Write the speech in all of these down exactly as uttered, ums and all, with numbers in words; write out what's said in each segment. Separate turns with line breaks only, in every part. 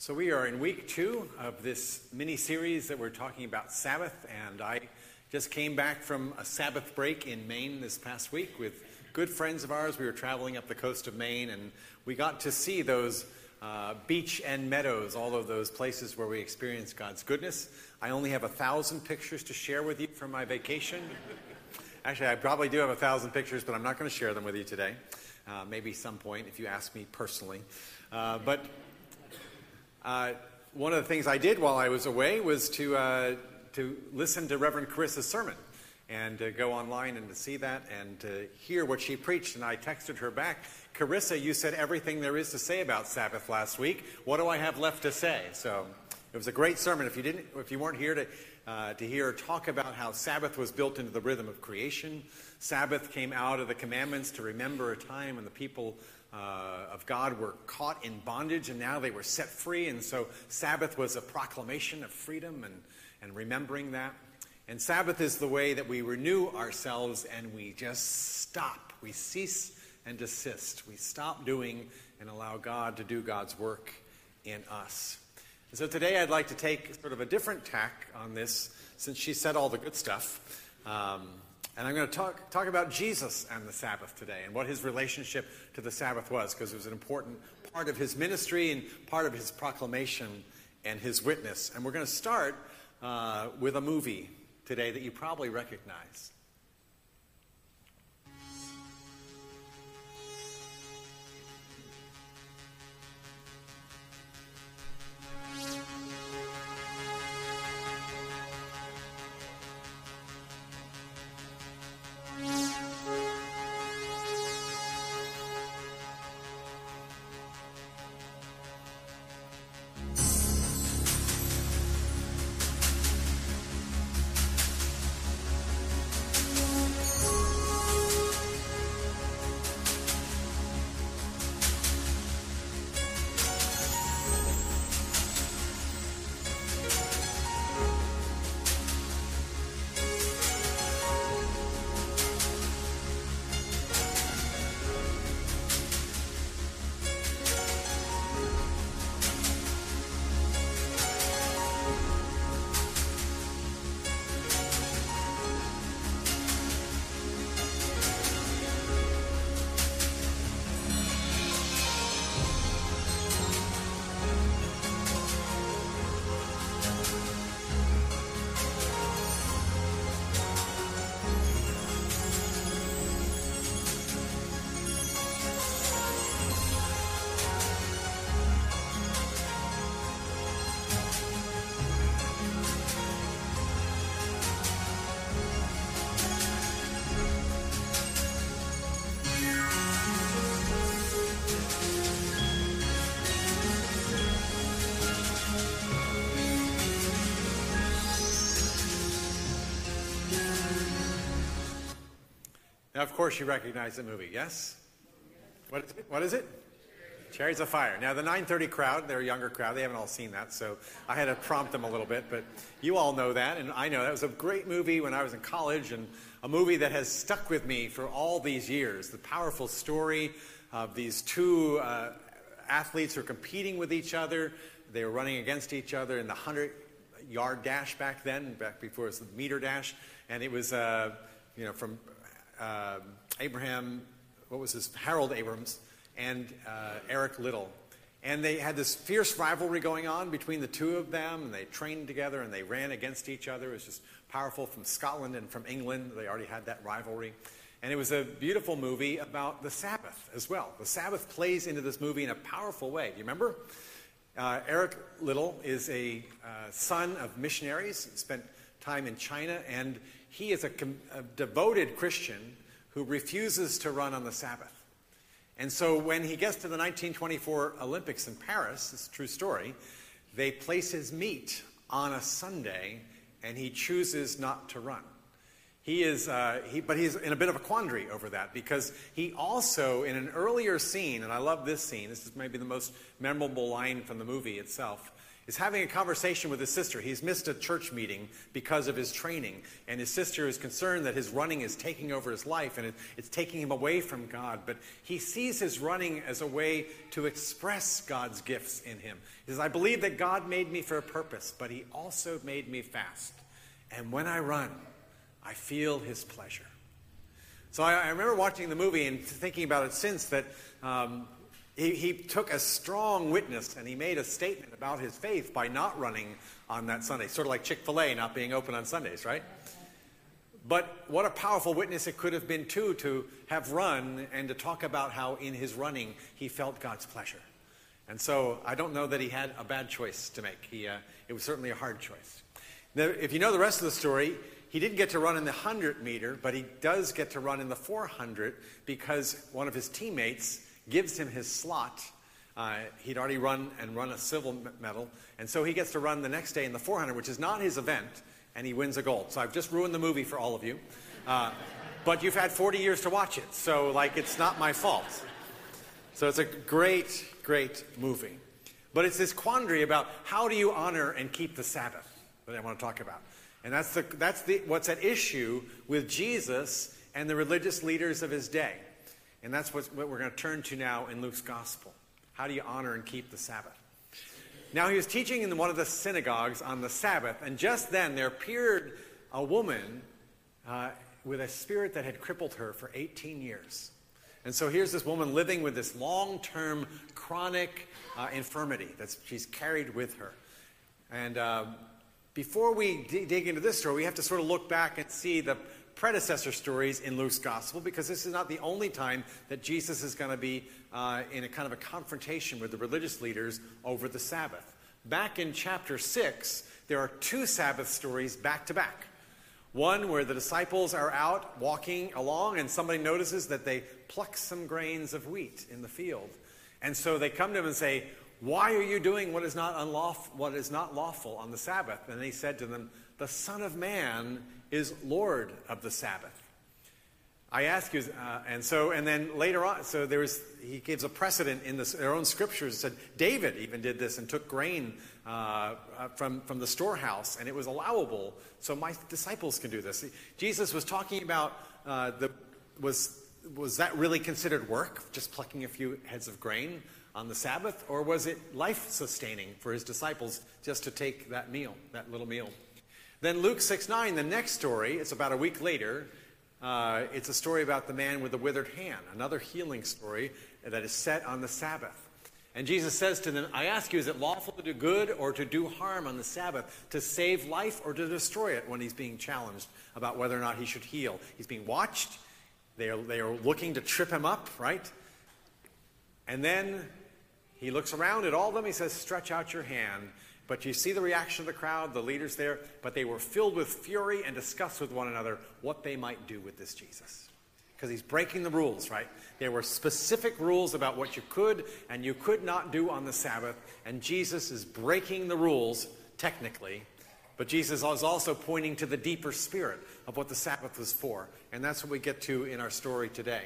So we are in week two of this mini-series that we're talking about Sabbath, and I just came back from a Sabbath break in Maine this past week with good friends of ours. We were traveling up the coast of Maine, and we got to see those uh, beach and meadows, all of those places where we experienced God's goodness. I only have a thousand pictures to share with you from my vacation. Actually, I probably do have a thousand pictures, but I'm not going to share them with you today. Uh, maybe some point if you ask me personally. Uh, but uh, one of the things I did while I was away was to uh, to listen to Reverend Carissa's sermon and to go online and to see that and to hear what she preached. And I texted her back, Carissa, you said everything there is to say about Sabbath last week. What do I have left to say? So it was a great sermon. If you didn't, if you weren't here to uh, to hear her talk about how Sabbath was built into the rhythm of creation, Sabbath came out of the commandments to remember a time when the people uh, of God were caught in bondage and now they were set free. And so Sabbath was a proclamation of freedom and, and remembering that. And Sabbath is the way that we renew ourselves and we just stop. We cease and desist. We stop doing and allow God to do God's work in us. And so today I'd like to take sort of a different tack on this since she said all the good stuff. Um, and I'm going to talk, talk about Jesus and the Sabbath today and what his relationship to the Sabbath was, because it was an important part of his ministry and part of his proclamation and his witness. And we're going to start uh, with a movie today that you probably recognize. Now, of course, you recognize the movie, yes? What is it? What is it? Chariots of Fire. Now, the nine thirty crowd, they're a younger crowd. They haven't all seen that, so I had to prompt them a little bit. But you all know that, and I know that was a great movie when I was in college, and a movie that has stuck with me for all these years. The powerful story of these two uh, athletes who are competing with each other. They were running against each other in the hundred-yard dash back then, back before it was the meter dash. And it was, uh, you know, from... Uh, Abraham, what was his, Harold Abrams, and uh, Eric Liddell. And they had this fierce rivalry going on between the two of them, and they trained together, and they ran against each other. It was just powerful from Scotland and from England. They already had that rivalry. And it was a beautiful movie about the Sabbath as well. The Sabbath plays into this movie in a powerful way. Do you remember? Uh, Eric Liddell is a uh, son of missionaries, spent time in China, and he is a, a devoted Christian who refuses to run on the Sabbath. And so when he gets to the nineteen twenty-four Olympics in Paris, it's a true story, they place his meet on a Sunday, and he chooses not to run. He is, uh, he, but he's in a bit of a quandary over that, because he also, in an earlier scene, and I love this scene, this is maybe the most memorable line from the movie itself, is having a conversation with his sister. He's missed a church meeting because of his training, and his sister is concerned that his running is taking over his life, and it, it's taking him away from God. But he sees his running as a way to express God's gifts in him. He says, I believe that God made me for a purpose, but he also made me fast. And when I run, I feel his pleasure. So I, I remember watching the movie and thinking about it since, that um, he, he took a strong witness and he made a statement about his faith by not running on that Sunday. Sort of like Chick-fil-A not being open on Sundays, right? But what a powerful witness it could have been, too, to have run and to talk about how in his running he felt God's pleasure. And so I don't know that he had a bad choice to make. He, uh, it was certainly a hard choice. Now, if you know the rest of the story, he didn't get to run in the one hundred meter, but he does get to run in the four hundred because one of his teammates gives him his slot. Uh, he'd already run and run a silver medal, and so he gets to run the next day in the four hundred, which is not his event, and he wins a gold. So I've just ruined the movie for all of you. Uh, but you've had forty years to watch it, so like it's not my fault. So it's a great, great movie. But it's this quandary about how do you honor and keep the Sabbath that I want to talk about. And that's, the, that's the, what's at issue with Jesus and the religious leaders of his day. And that's what, what we're going to turn to now in Luke's gospel. How do you honor and keep the Sabbath? Now he was teaching in one of the synagogues on the Sabbath, and just then there appeared a woman uh, with a spirit that had crippled her for eighteen years. And so here's this woman living with this long-term chronic uh, infirmity that she's carried with her. And uh, before we d- dig into this story, we have to sort of look back and see the predecessor stories in Luke's gospel, because this is not the only time that Jesus is going to be uh, in a kind of a confrontation with the religious leaders over the Sabbath. Back in chapter six, there are two Sabbath stories back to back. One where the disciples are out walking along and somebody notices that they pluck some grains of wheat in the field. And so they come to him and say, why are you doing what is not unlawful, what is not lawful on the Sabbath? And he said to them, the Son of Man is Lord of the Sabbath. I ask you, uh, and so, and then later on, so there was, he gives a precedent in this, their own scriptures. Said David even did this and took grain uh, from from the storehouse, and it was allowable. So my disciples can do this. Jesus was talking about uh, the was was that really considered work, just plucking a few heads of grain on the Sabbath, or was it life sustaining for his disciples just to take that meal, that little meal? Then Luke six nine, the next story, it's about a week later. Uh, it's a story about the man with the withered hand, another healing story that is set on the Sabbath. And Jesus says to them, I ask you, is it lawful to do good or to do harm on the Sabbath, to save life or to destroy it, when he's being challenged about whether or not he should heal? He's being watched. They are, they are looking to trip him up, right? And then he looks around at all of them. He says, stretch out your hand. But you see the reaction of the crowd, the leaders there, but they were filled with fury and discussed with one another what they might do with this Jesus. Because he's breaking the rules, right? There were specific rules about what you could and you could not do on the Sabbath, and Jesus is breaking the rules, technically, but Jesus is also pointing to the deeper spirit of what the Sabbath was for, and that's what we get to in our story today.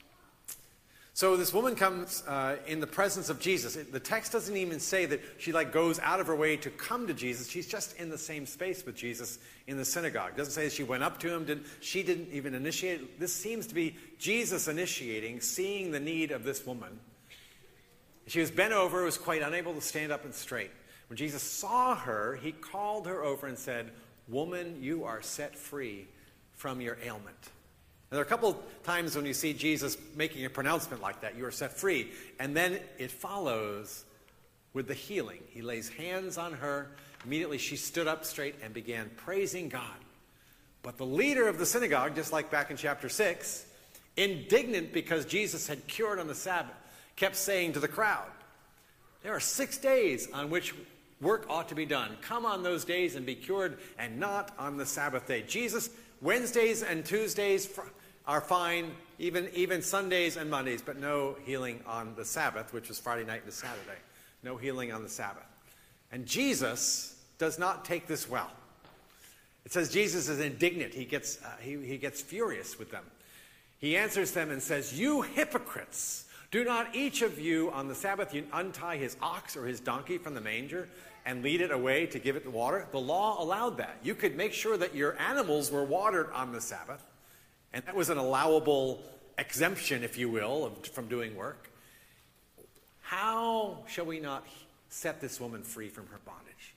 So this woman comes uh, in the presence of Jesus. It, the text doesn't even say that she like goes out of her way to come to Jesus. She's just in the same space with Jesus in the synagogue. It doesn't say she went up to him. Didn't, she didn't even initiate it. This seems to be Jesus initiating, seeing the need of this woman. She was bent over, was quite unable to stand up and straight. When Jesus saw her, he called her over and said, woman, you are set free from your ailment. Now, there are a couple times when you see Jesus making a pronouncement like that, you are set free. And then it follows with the healing. He lays hands on her. Immediately she stood up straight and began praising God. But the leader of the synagogue, just like back in chapter six, indignant because Jesus had cured on the Sabbath, kept saying to the crowd, there are six days on which work ought to be done. Come on those days and be cured, and not on the Sabbath day. Jesus, Wednesdays and Tuesdays are fine, even, even Sundays and Mondays, but no healing on the Sabbath, which was Friday night and Saturday. No healing on the Sabbath. And Jesus does not take this well. It says Jesus is indignant. He gets, uh, he, he gets furious with them. He answers them and says, you hypocrites, Do not each of you on the Sabbath untie his ox or his donkey from the manger and lead it away to give it the water? The law allowed that. You could make sure that your animals were watered on the Sabbath, and that was an allowable exemption, if you will, of, from doing work. How shall we not set this woman free from her bondage?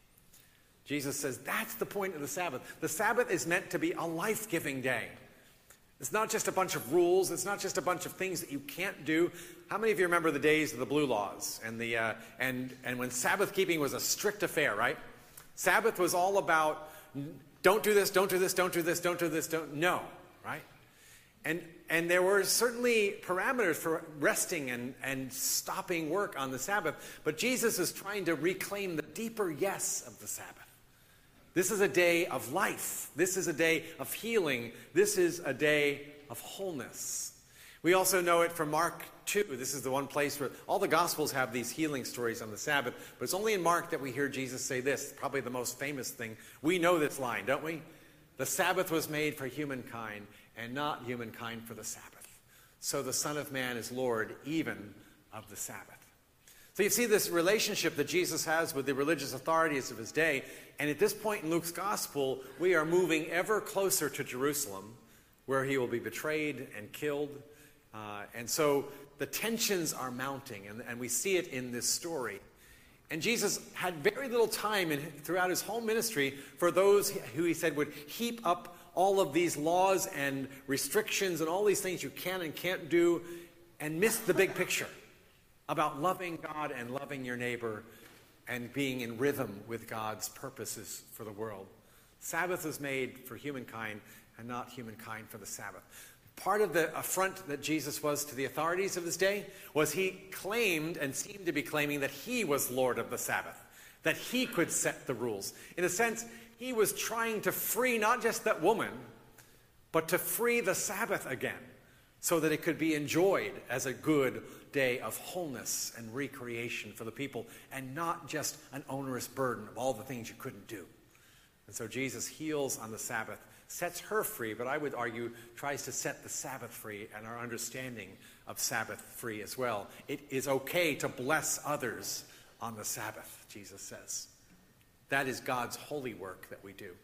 Jesus says that's the point of the Sabbath. The Sabbath is meant to be a life-giving day. It's not just a bunch of rules. It's not just a bunch of things that you can't do. How many of you remember the days of the blue laws and the uh, and and when Sabbath keeping was a strict affair, right? Sabbath was all about don't do this, don't do this, don't do this, don't do this, don't no, right? And and there were certainly parameters for resting and and stopping work on the Sabbath, but Jesus is trying to reclaim the deeper yes of the Sabbath. This is a day of life. This is a day of healing. This is a day of wholeness. We also know it from Mark two. This is the one place where all the Gospels have these healing stories on the Sabbath, but it's only in Mark that we hear Jesus say this, probably the most famous thing. We know this line, don't we? The Sabbath was made for humankind, and not humankind for the Sabbath. So the Son of Man is Lord even of the Sabbath. So you see this relationship that Jesus has with the religious authorities of his day. And at this point in Luke's gospel, we are moving ever closer to Jerusalem, where he will be betrayed and killed. Uh, and so the tensions are mounting, and, and we see it in this story. And Jesus had very little time in, throughout his whole ministry for those who he said would heap up all of these laws and restrictions and all these things you can and can't do and miss the big picture about loving God and loving your neighbor and being in rhythm with God's purposes for the world. Sabbath was made for humankind and not humankind for the Sabbath. Part of the affront that Jesus was to the authorities of his day was he claimed and seemed to be claiming that he was Lord of the Sabbath, that he could set the rules. In a sense, he was trying to free not just that woman, but to free the Sabbath again so that it could be enjoyed as a good day of wholeness and recreation for the people and not just an onerous burden of all the things you couldn't do. And so Jesus heals on the Sabbath, sets her free, but I would argue tries to set the Sabbath free and our understanding of Sabbath free as well. It is okay to bless others on the Sabbath, Jesus says. That is God's holy work that we do.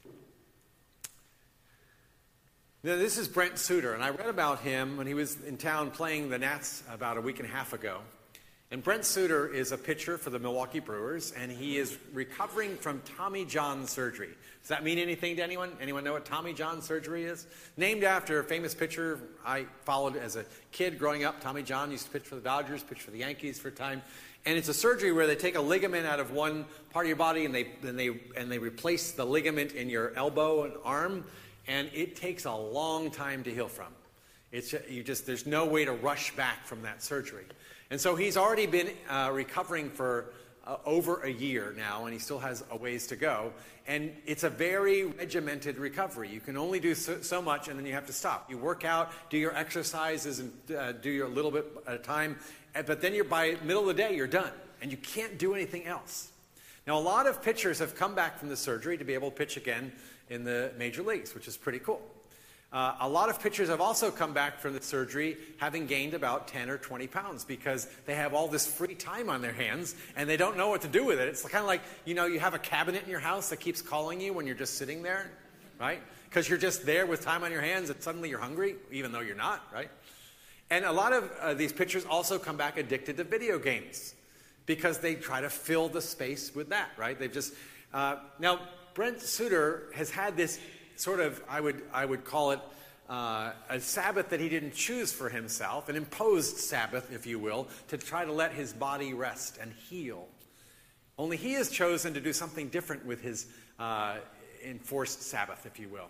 Now, this is Brent Suter, and I read about him when he was in town playing the Nats about a week and a half ago. And Brent Suter is a pitcher for the Milwaukee Brewers, and he is recovering from Tommy John surgery. Does that mean anything to anyone? Anyone know what Tommy John surgery is? Named after a famous pitcher I followed as a kid growing up. Tommy John used to pitch for the Dodgers, pitch for the Yankees for a time. And it's a surgery where they take a ligament out of one part of your body and they and they and they replace the ligament in your elbow and arm. And it takes a long time to heal from. It's you just there's no way to rush back from that surgery. And so he's already been uh, recovering for uh, over a year now, and he still has a ways to go. And it's a very regimented recovery. You can only do so, so much, and then you have to stop. You work out, do your exercises, and uh, do your little bit at a time. But then you're by middle of the day, you're done, and you can't do anything else. Now, a lot of pitchers have come back from the surgery to be able to pitch again in the major leagues, which is pretty cool. Uh, a lot of pitchers have also come back from the surgery having gained about ten or twenty pounds because they have all this free time on their hands and they don't know what to do with it. It's kind of like, you know, you have a cabinet in your house that keeps calling you when you're just sitting there, right? Because you're just there with time on your hands and suddenly you're hungry, even though you're not, right? And a lot of uh, these pitchers also come back addicted to video games because they try to fill the space with that, right? They've just, uh, now Brent Suter has had this sort of, I would I would call it uh, a Sabbath that he didn't choose for himself, an imposed Sabbath, if you will, to try to let his body rest and heal. Only he has chosen to do something different with his uh, enforced Sabbath, if you will.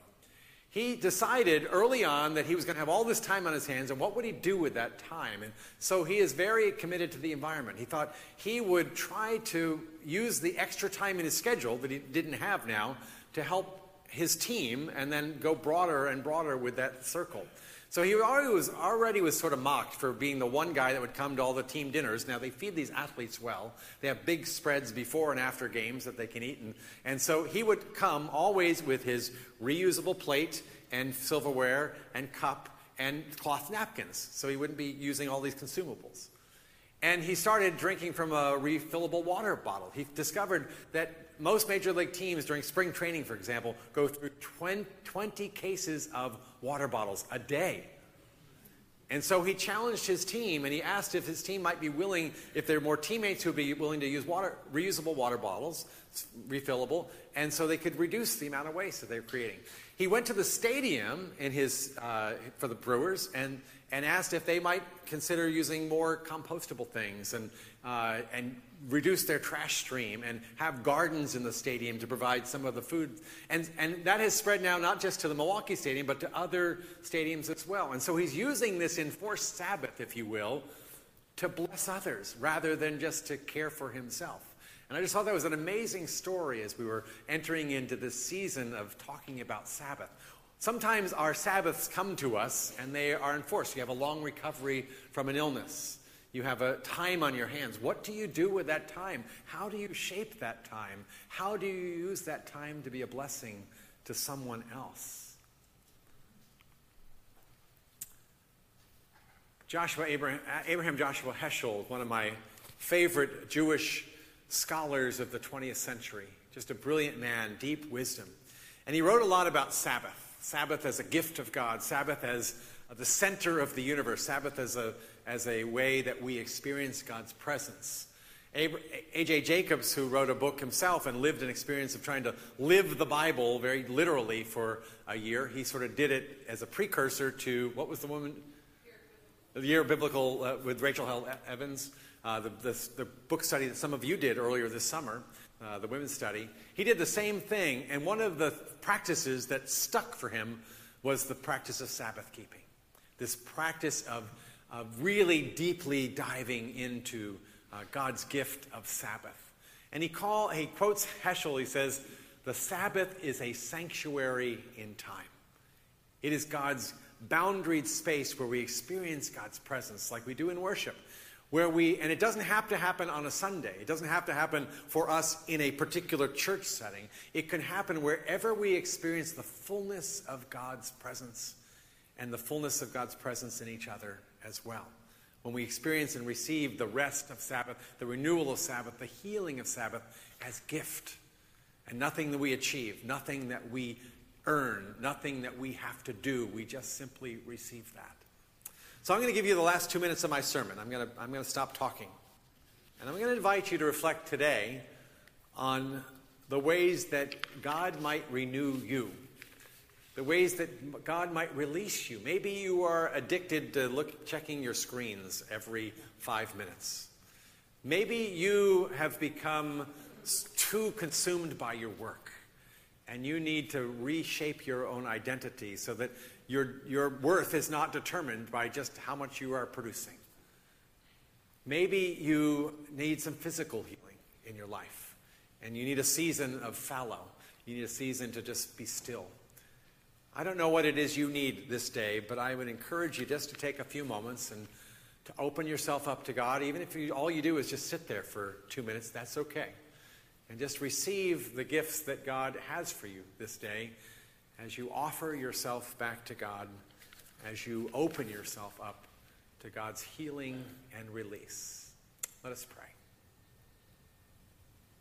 He decided early on that he was going to have all this time on his hands, and what would he do with that time? And so he is very committed to the environment. He thought he would try to use the extra time in his schedule that he didn't have now to help his team and then go broader and broader with that circle. So he already was, already was sort of mocked for being the one guy that would come to all the team dinners. Now, they feed these athletes well. They have big spreads before and after games that they can eat. And, and so he would come always with his reusable plate and silverware and cup and cloth napkins, so he wouldn't be using all these consumables. And he started drinking from a refillable water bottle. He discovered that most major league teams during spring training, for example, go through twenty cases of water bottles a day. And so he challenged his team, and he asked if his team might be willing, if there are more teammates who would be willing to use water, reusable water bottles, refillable, and so they could reduce the amount of waste that they were creating. He went to the stadium in his, uh, for the Brewers and, and asked if they might consider using more compostable things and, uh, and reduce their trash stream and have gardens in the stadium to provide some of the food. And, and that has spread now not just to the Milwaukee Stadium, but to other stadiums as well. And so he's using this enforced Sabbath, if you will, to bless others rather than just to care for himself. And I just thought that was an amazing story as we were entering into this season of talking about Sabbath. Sometimes our Sabbaths come to us and they are enforced. You have a long recovery from an illness. You have a time on your hands. What do you do with that time? How do you shape that time? How do you use that time to be a blessing to someone else? Joshua Abraham, Abraham Joshua Heschel, one of my favorite Jewish scholars of the twentieth century, just a brilliant man, deep wisdom. And he wrote a lot about Sabbath. Sabbath as a gift of God, Sabbath as the center of the universe, Sabbath as a, as a way that we experience God's presence. A J Jacobs, who wrote a book himself and lived an experience of trying to live the Bible very literally for a year, he sort of did it as a precursor to, what was the woman? The Year of Biblical uh, with Rachel Held Evans, uh, the, the, the book study that some of you did earlier this summer, uh, the women's study. He did the same thing, and one of the practices that stuck for him was the practice of Sabbath keeping. This practice of, of really deeply diving into uh, God's gift of Sabbath. And he, call, he quotes Heschel, he says, the Sabbath is a sanctuary in time. It is God's boundaried space where we experience God's presence like we do in worship. Where we, and it doesn't have to happen on a Sunday. It doesn't have to happen for us in a particular church setting. It can happen wherever we experience the fullness of God's presence and the fullness of God's presence in each other as well. When we experience and receive the rest of Sabbath, the renewal of Sabbath, the healing of Sabbath as gift. And nothing that we achieve, nothing that we earn, nothing that we have to do. We just simply receive that. So I'm going to give you the last two minutes of my sermon. I'm going to, I'm going to stop talking. And I'm going to invite you to reflect today on the ways that God might renew you. The ways that God might release you. Maybe you are addicted to look, checking your screens every five minutes. Maybe you have become too consumed by your work. And you need to reshape your own identity so that your, your worth is not determined by just how much you are producing. Maybe you need some physical healing in your life. And you need a season of fallow. You need a season to just be still. I don't know what it is you need this day, but I would encourage you just to take a few moments and to open yourself up to God. Even if you, all you do is just sit there for two minutes, that's okay. And just receive the gifts that God has for you this day as you offer yourself back to God, as you open yourself up to God's healing and release. Let us pray.